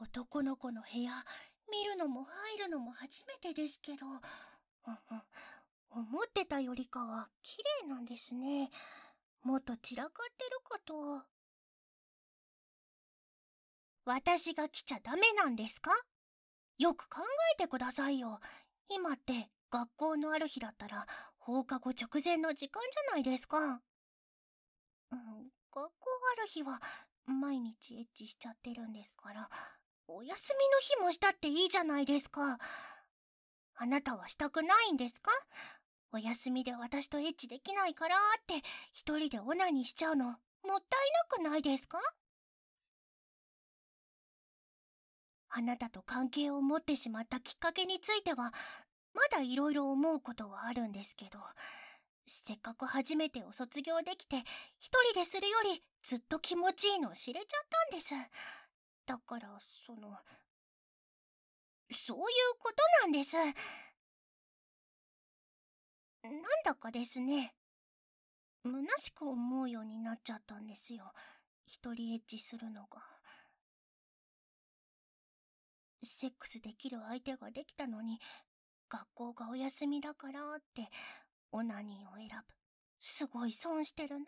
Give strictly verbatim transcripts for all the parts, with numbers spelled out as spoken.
男の子の部屋、見るのも入るのも初めてですけど、うんうん、思ってたよりかは綺麗なんですね。もっと散らかってるかと。私が来ちゃダメなんですか？よく考えてくださいよ。今って学校のある日だったら放課後直前の時間じゃないですか。うん、学校ある日は毎日エッチしちゃってるんですから、お休みの日もしたっていいじゃないですか。あなたはしたくないんですか？お休みで私とエッチできないからって一人でオナニーしちゃうのもったいなくないですか？あなたと関係を持ってしまったきっかけについてはまだいろいろ思うことはあるんですけど、せっかく初めてを卒業できて一人でするよりずっと気持ちいいのを知れちゃったんです。だからそのそういうことなんです。なんだかですね、虚しく思うようになっちゃったんですよ、一人エッチするのが。セックスできる相手ができたのに学校がお休みだからってオナニーを選ぶ。すごい損してるなーって。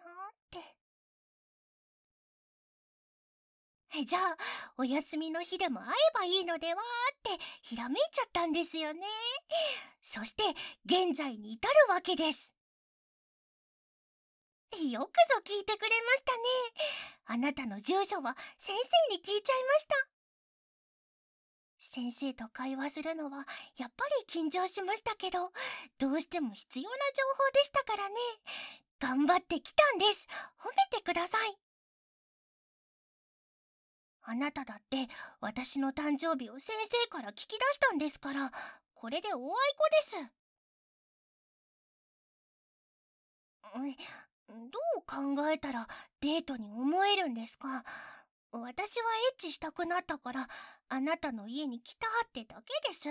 じゃあお休みの日でも会えばいいのではってひらめいちゃったんですよね。そして現在に至るわけです。よくぞ聞いてくれましたね。あなたの住所は先生に聞いちゃいました。先生と会話するのはやっぱり緊張しましたけど、どうしても必要な情報でしたからね。頑張ってきたんです。褒めてください。あなただって私の誕生日を先生から聞き出したんですから、これでおあいこです。うん、どう考えたらデートに思えるんですか？私はエッチしたくなったからあなたの家に来たってだけです。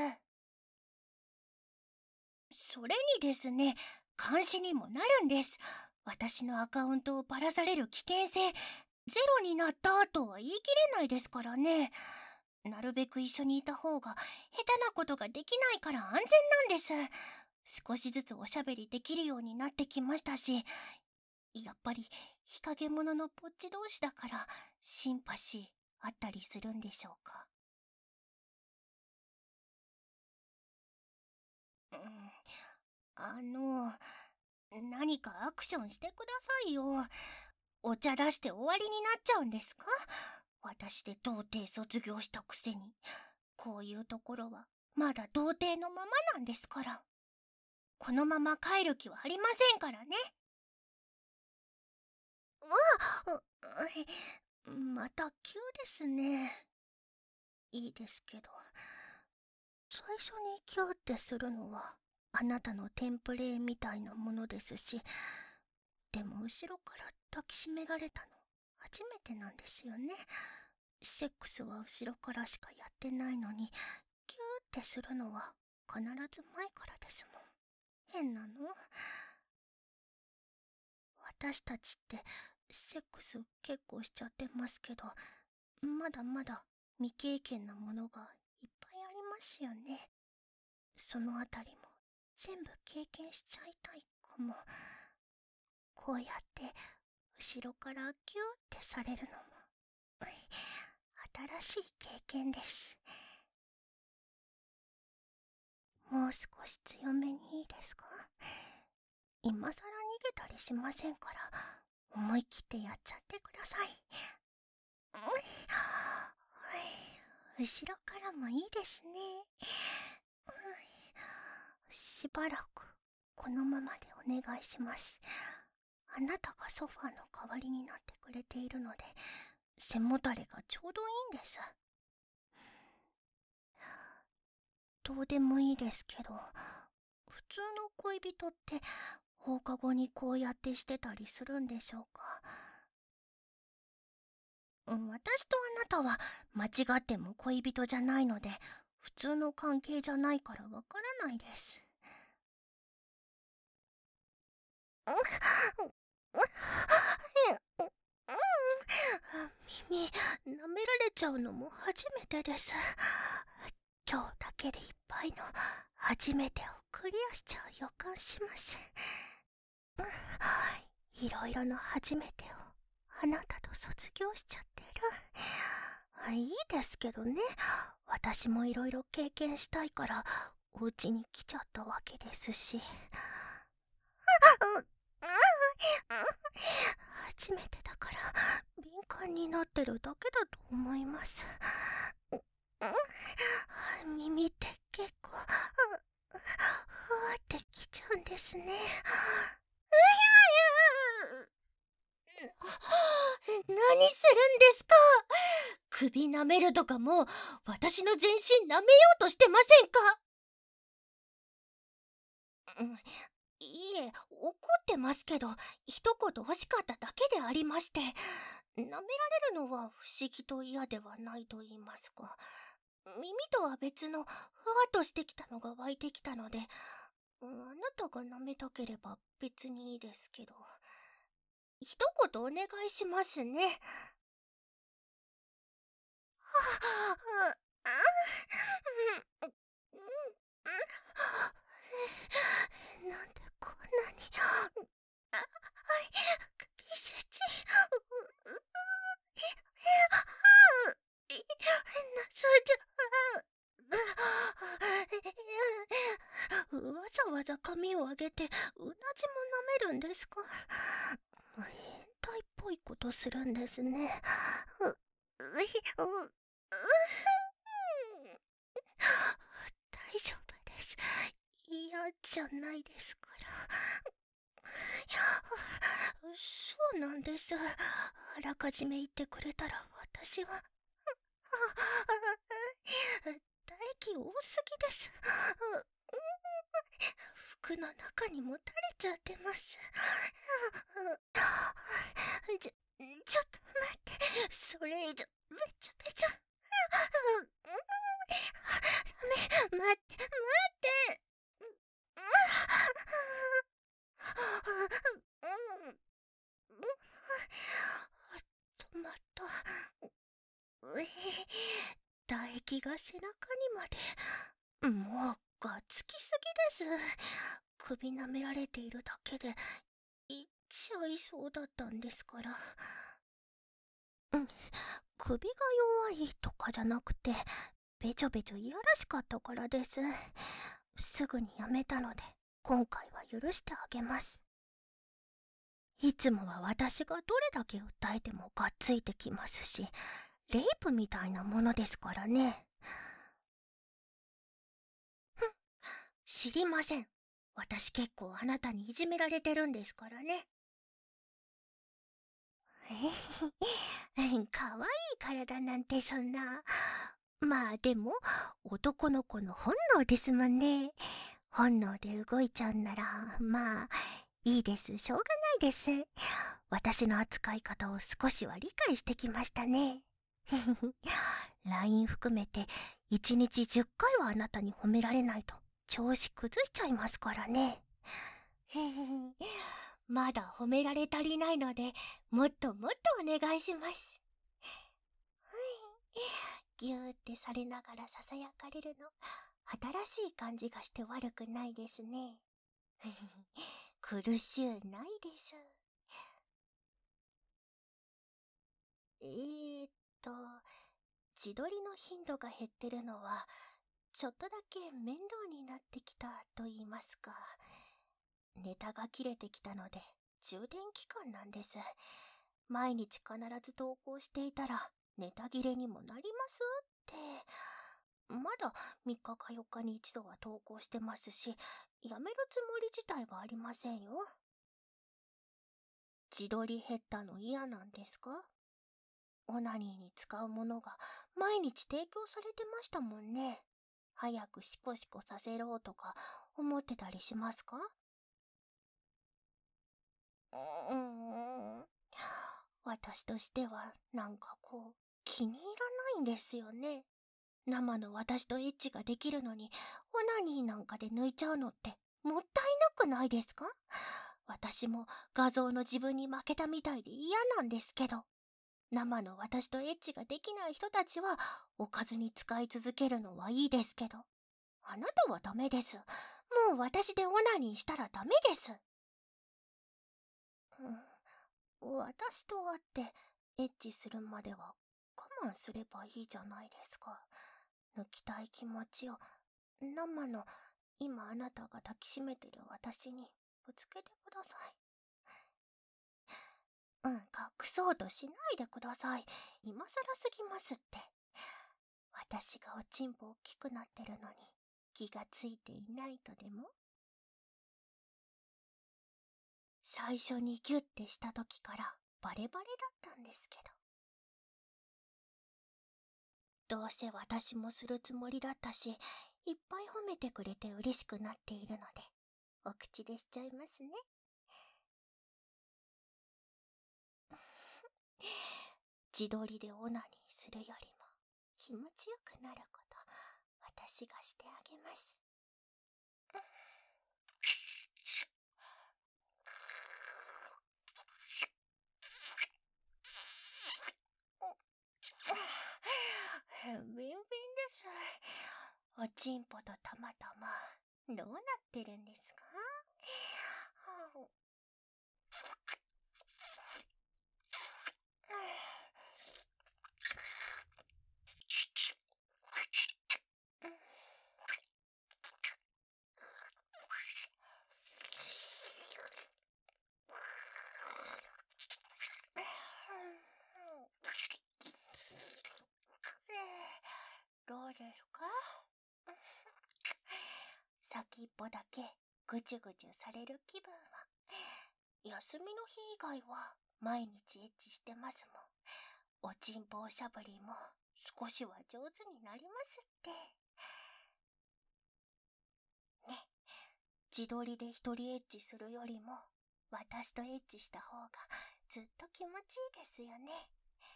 それにですね、監視にもなるんです。私のアカウントをばらされる危険性ゼロになったとは言い切れないですからね。なるべく一緒にいた方が下手なことができないから安全なんです。少しずつおしゃべりできるようになってきましたし、やっぱり日陰者のぽっち同士だからシンパシーあったりするんでしょうか。うん、あの何かアクションしてくださいよ。お茶出して終わりになっちゃうんですか？私で童貞卒業したくせに。こういうところはまだ童貞のままなんですから。このまま帰る気はありませんからね。うわっ、また急ですね。いいですけど、最初にキューってするのはあなたのテンプレみたいなものですし、でも後ろから抱きしめられたの初めてなんですよね。セックスは後ろからしかやってないのに、キューってするのは必ず前からですもん。変なの？私たちってセックス結構しちゃってますけど、まだまだ未経験なものがいっぱいありますよね。そのあたりも全部経験しちゃいたいかも。こうやって後ろからキューってされるのも新しい経験です。もう少し強めにいいですか？今さら逃げたりしませんから、思い切ってやっちゃってください。後ろからもいいですね。しばらくこのままでお願いします。あなたがソファーの代わりになってくれているので、背もたれがちょうどいいんです。どうでもいいですけど、普通の恋人って放課後にこうやってしてたりするんでしょうか？うん、私とあなたは間違っても恋人じゃないので、普通の関係じゃないからわからないです。 に舐められちゃうのも初めてです。今日だけでいっぱいの初めてをクリアしちゃう予感します。いろいろの初めてをあなたと卒業しちゃってる。いいですけどね、私もいろいろ経験したいからお家に来ちゃったわけですし。初めてだから敏感になってるだけだと思います。耳って結構ふわってきちゃうんですね。何するんですか？首舐めるとかも私の全身舐めようとしてませんか？うん、いいえ、怒ってますけど、一言欲しかっただけでありまして、舐められるのは不思議と嫌ではないと言いますか、耳とは別のふわっとしてきたのが湧いてきたので、あなたが舐めたければ別にいいですけど、一言お願いしますね。なんでこんなにあ、はい、首筋なわざわざ髪を上げてうなじも舐めるんですか？変態っぽいことするんですね。う、う、う、う、大丈夫です。嫌じゃないですから。そうなんです。あらかじめ言ってくれたら私は唾液多すぎです。服の中にも垂れちゃってます。ちょ、ちょっと待って。それ以上、めちゃめちゃ。ダメ、待って、待って。止まった。唾液が背中にまで。もうがつきすぎです。首舐められているだけでいっちゃいそうだったんですから。うん、首が弱いとかじゃなくて、べちょべちょいやらしかったからです。すぐにやめたので今回は許してあげます。いつもは私がどれだけ訴えてもがっついてきますし、レイプみたいなものですからね。ふん、知りません。私結構あなたにいじめられてるんですからね。かわいい体なんてそんな。まあでも男の子の本能ですもんね。本能で動いちゃうんならまあいいです、しょうがないです。私の扱い方を少しは理解してきましたね。ライン 含めていちにちじゅっかいはあなたに褒められないと調子崩しちゃいますからね。まだ褒められ足りないのでもっともっとお願いします。ギューってされながらささやかれるの新しい感じがして悪くないですね。苦しゅうないです。えーっと自撮りの頻度が減ってるのはちょっとだけ面倒になってきたと言いますか、ネタが切れてきたので充電期間なんです。毎日必ず投稿していたらネタ切れにもなりますって。まだみっかかよっかに一度は投稿してますし、やめるつもり自体はありませんよ。自撮り減ったの嫌なんですか？オナニーに使うものが毎日提供されてましたもんね。早くシコシコさせろとか思ってたりしますか？うーん、私としてはなんかこう気に入らないんですよね。生の私とエッチができるのにオナニーなんかで抜いちゃうのってもったいなくないですか？私も画像の自分に負けたみたいで嫌なんですけど。 生の私とエッチができない人たちはおかずに使い続けるのはいいですけど、あなたはダメです。もう私でオナニーしたらダメです。うん、私と会ってエッチするまでは我慢すればいいじゃないですか。抜きたい気持ちを生の今あなたが抱きしめてる私にぶつけてください。うん、隠そうとしないでください。今更すぎますって。私がおちんぽ大きくなってるのに気がついていないとでも？最初にギュッてした時からバレバレだったんですけど。どうせ私もするつもりだったし、いっぱい褒めてくれて嬉しくなっているので、お口でしちゃいますね。自撮りでオナニーするよりも気持ちよくなること、私がしてあげます。ビンビンです。おちんぽとたまたまどうなってるんですか？どうですか？先っぽだけぐちゅぐちゅされる気分は。休みの日以外は毎日エッチしてますもん。おちんぽおしゃぶりも少しは上手になりますって。ね、自撮りで一人エッチするよりも私とエッチした方がずっと気持ちいいですよね。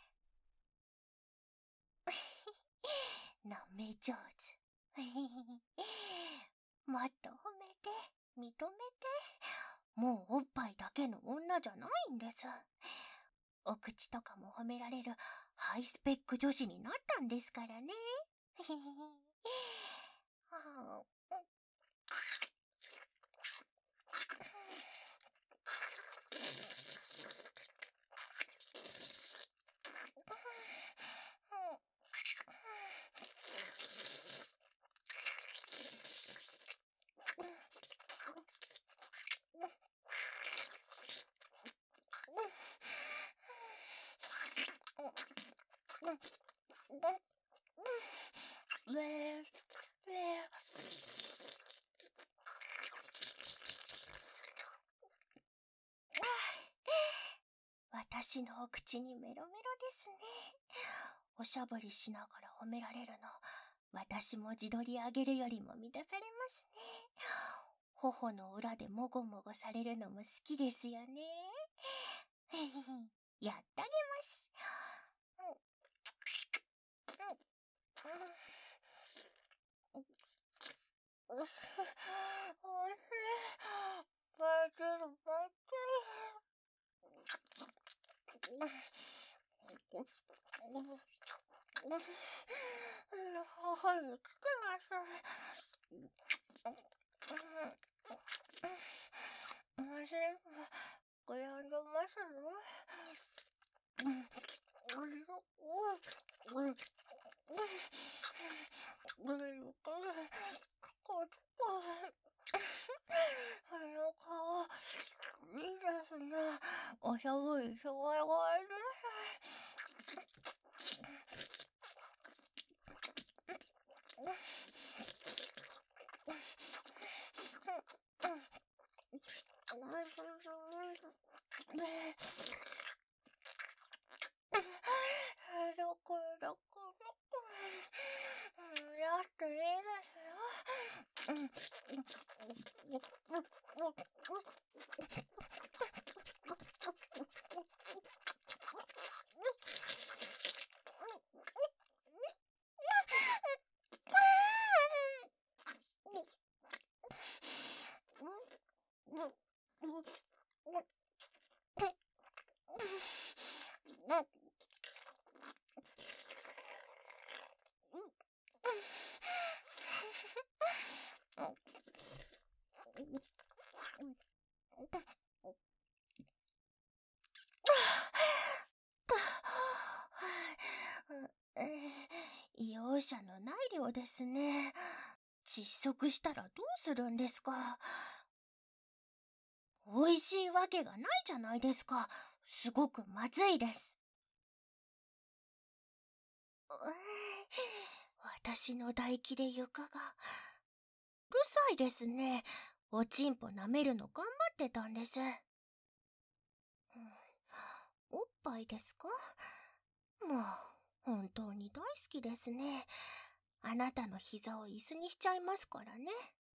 なめ上手。もっと褒めて、認めて。もうおっぱいだけの女じゃないんです。お口とかも褒められるハイスペック女子になったんですからね。私のお口にメロメロですね。おしゃぶりしながら褒められるの、私も自撮り上げるよりも満たされますね。頬の裏でもごもごされるのも好きですよね。やってあげます。おいしい。バイキルバイキル。母に聞きなさい。マジこれあげますの？あの顔、いいですね。おしゃぶりすごいごめんなさい。どこどこどこ。やっていいですよ。 射のない量ですね。窒息したらどうするんですか？美味しいわけがないじゃないですか。すごくまずいです。うーん、私の唾液で床が。うるさいですね。おちんぽ舐めるの頑張ってたんです。うん、おっぱいですか？もう、本当に大好きですね。あなたの膝を椅子にしちゃいますからね。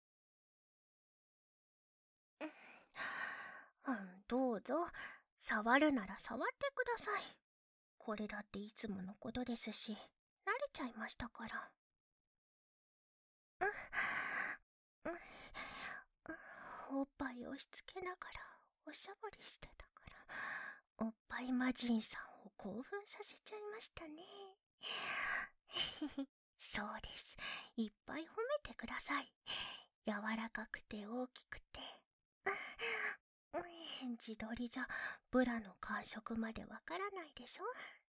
うん、どうぞ。触るなら触ってください。これだっていつものことですし、慣れちゃいましたから。うん、うん、おっぱい押し付けながらおしゃぶりしてたから、おっぱい魔人さんを興奮させちゃいましたね。そうです。いっぱい褒めてください。柔らかくて大きくて。うん、自撮りじゃブラの感触までわからないでしょ。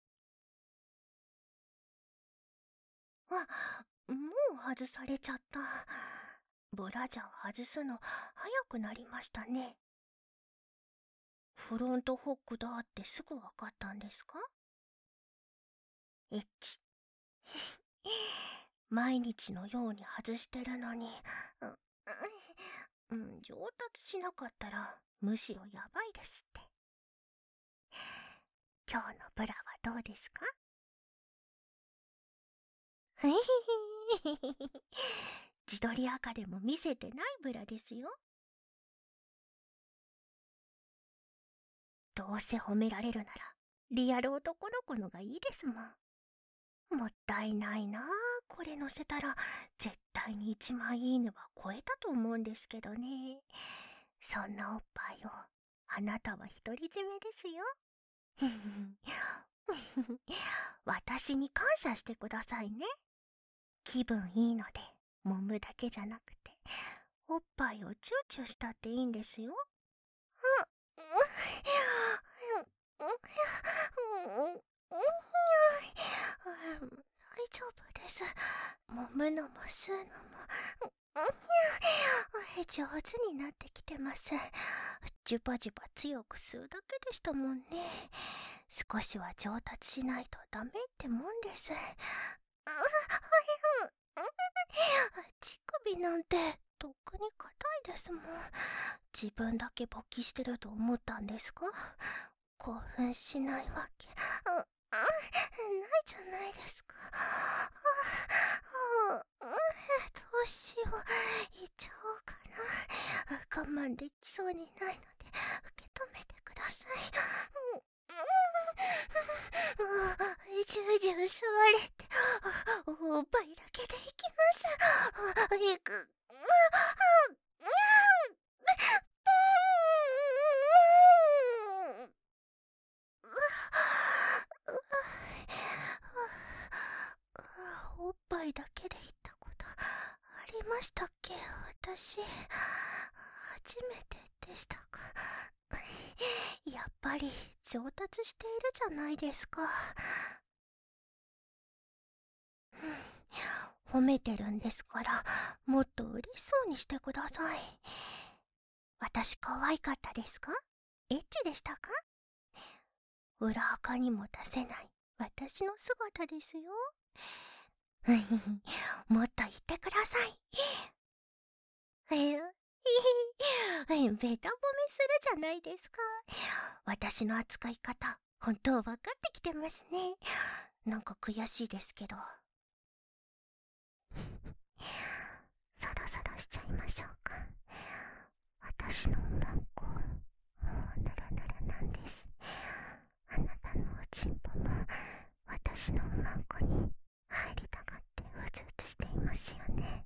あ、もう外されちゃった。ブラジャー外すの早くなりましたね。フロントホックだってすぐわかったんですか？エッチ。毎日のように外してるのに、う、うん、上達しなかったらむしろやばいですって。今日のブラはどうですか？自撮り赤でも見せてないブラですよ。どうせ褒められるならリアル男の子のがいいですもん。もったいないなあ。これ載せたら絶対にいちまんいいねは超えたと思うんですけどね。そんなおっぱいをあなたは独り占めですよ。私に感謝してくださいね。気分いいので揉むだけじゃなくておっぱいをチューチューしたっていいんですよ。大丈夫です。揉むのも吸うのも上手になってきてます。ジュバジュバ強く吸うだけでしたもんね。少しは上達しないとダメってもんです。乳首なんてとっくに硬いですもん。自分だけ勃起してると思ったんですか？興奮しないわけ、う、う、ないじゃないですか。どうしよう、言っちゃおうかな。我慢できそうにないので受け止めてください。じゅうじゅう吸われておっぱいだけでいきます。いく。おっぱいだけで言ったことありましたっけ？私初めてでしたか？やっぱり上達しているじゃないですか。褒めてるんですからもっと嬉しそうにしてください。私可愛かったですか？エッチでしたか？裏垢にも出せない私の姿ですよ。もっと言ってください。えベタ褒めするじゃないですか。私の扱い方本当分かってきてますね。なんか悔しいですけど。そろそろしちゃいましょうか。私のおまんこもうぬるぬるなんです。あなたのおちんぽも私のおまんこに入りたがってうずうずしていますよね。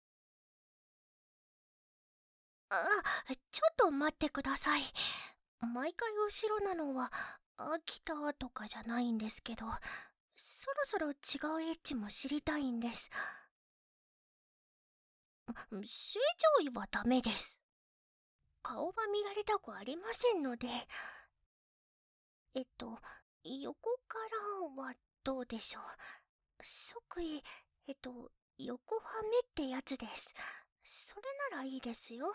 あ、ちょっと待ってください。毎回後ろなのは飽きたとかじゃないんですけど、そろそろ違うエッチも知りたいんです。正常位はダメです。顔は見られたくありませんので。えっと横からはどうでしょう。即位えっと、横はめってやつです。それならいいですよ。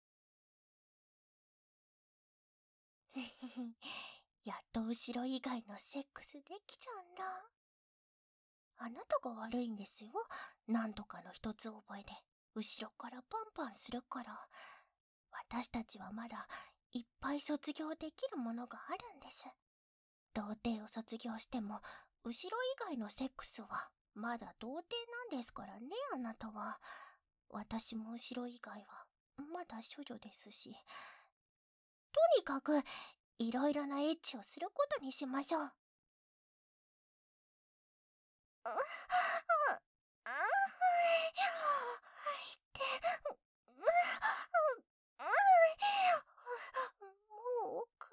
へへへ。やっと後ろ以外のセックスできちゃうんだ。あなたが悪いんですよ。なんとかの一つ覚えで、後ろからパンパンするから。私たちはまだ、いっぱい卒業できるものがあるんです。童貞を卒業しても、後ろ以外のセックスは、まだ童貞なんですからね、あなたは。私も後ろ以外は、まだ処女ですし。とにかく、いろいろなエッチをすることにしましょう。あ、あ、あ、はいって、う、う、う、もう奥、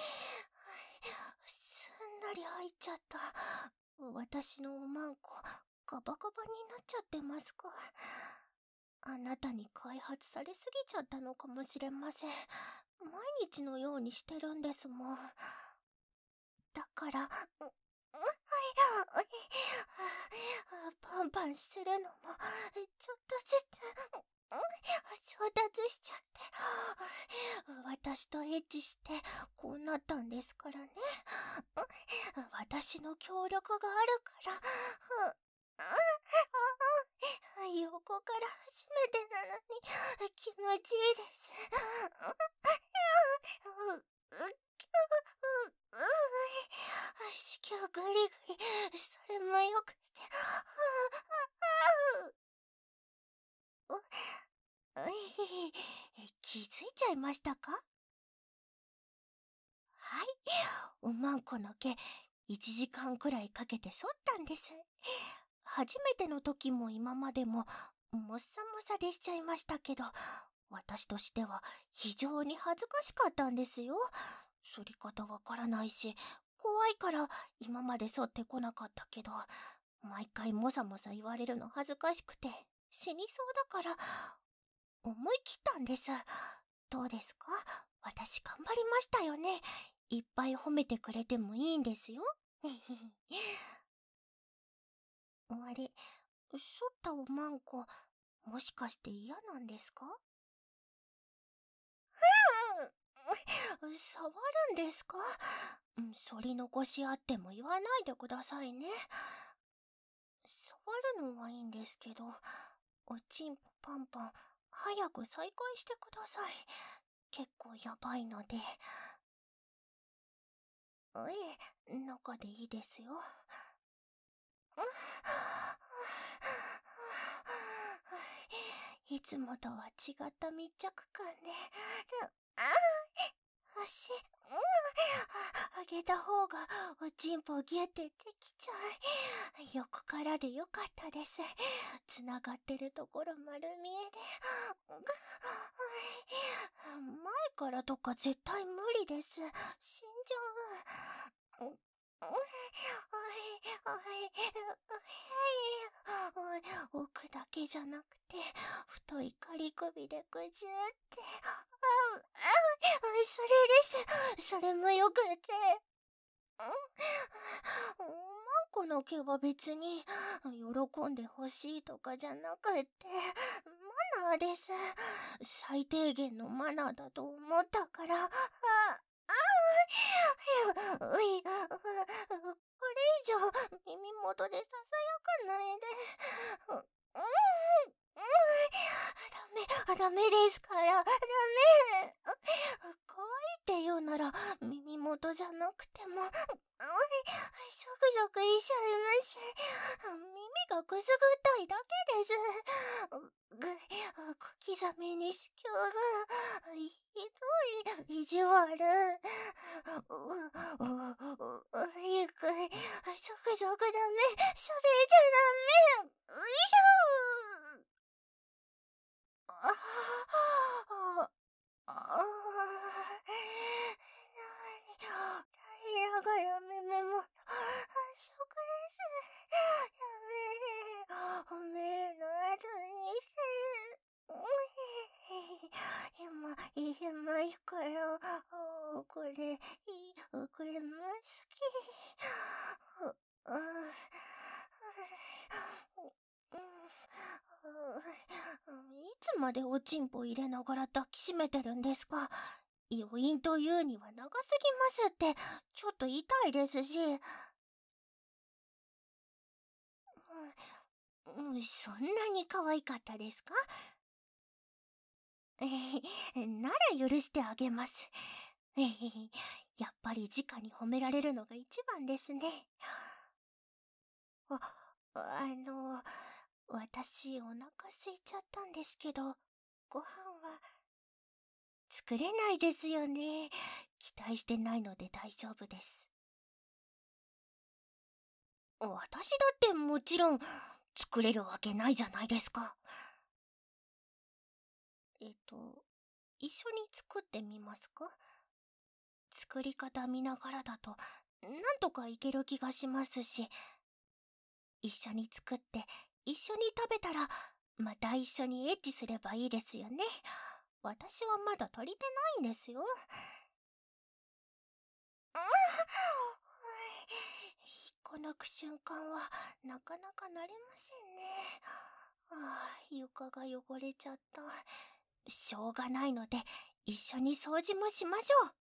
すんなり入っちゃった。私のおまんこ、ガバガバになっちゃってますか。あなたに開発されすぎちゃったのかもしれません。毎日のようにしてるんですもん。だから、う、う、はい、パンパンするのも、ちょっとずつ、上達しちゃって、私とエッチして、こうなったんですからね。私の協力があるから、横から初めてなのに気持ちいいです。しきょぐりぐり、それもよくて。気づいちゃいましたか？はい。おまんこの毛、いちじかんくらいかけて剃ったんです。初めての時も今までも、もっさもさでしちゃいましたけど、私としては非常に恥ずかしかったんですよ。剃り方わからないし、怖いから今まで剃ってこなかったけど、毎回もさもさ言われるの恥ずかしくて、死にそうだから、思い切ったんです。どうですか？私頑張りましたよね。いっぱい褒めてくれてもいいんですよ。あれ、剃ったおまんこ、もしかして嫌なんですか？うん、触るんですか？うん、反り残しあっても言わないでくださいね。触るのはいいんですけど、おちんぽパンパン、早く再開してください。結構やばいので。ええ、中でいいですよ。いつもとは違った密着感で、足、上げた方がおちんぽギュってできちゃう。横からでよかったです。つながってるところ丸見えで。前からとか絶対無理です。死んじゃう。奥だけじゃなくて、太い仮首でぐじゅーって。あう、あう、それです。それもよくて。おまんこの毛は別に、喜んでほしいとかじゃなくって、マナーです。最低限のマナーだと思ったから、あ、あう、うい、これ以上耳元でささやかないで。う、うん、うん、ダメ、ダメですから、ダメ。可愛いって言うなら耳元じゃなくても、ゾクゾクしちゃいます。耳がくすぐったいだけです。小刻みに子宮が、ひどい意地悪。う、う、う、ゆっくり、ゾクゾクダメ、それじゃダメ。うひょー。ああ、ああ、平らがらめめも、ショクです。やめえ、目の後にして。今、今いから、これ、い、これも好き。 までおちんぽ入れながら抱きしめてるんですか？余韻というには長すぎますって、ちょっと痛いですし。うん、うん、そんなに可愛かったですか？えへへ、なら許してあげます。えへへ、やっぱり直に褒められるのが一番ですね。あ、あの、私お腹空いちゃったんですけど、ご飯は作れないですよね。期待してないので大丈夫です。私だってもちろん作れるわけないじゃないですか。えっと、一緒に作ってみますか？作り方見ながらだと、なんとかいける気がしますし、一緒に作って、一緒に食べたら、また一緒にエッチすればいいですよね。私はまだ足りてないんですよ。引っこ抜く瞬間は、なかなか慣れませんね。ああ、床が汚れちゃった。しょうがないので、一緒に掃除もしましょう。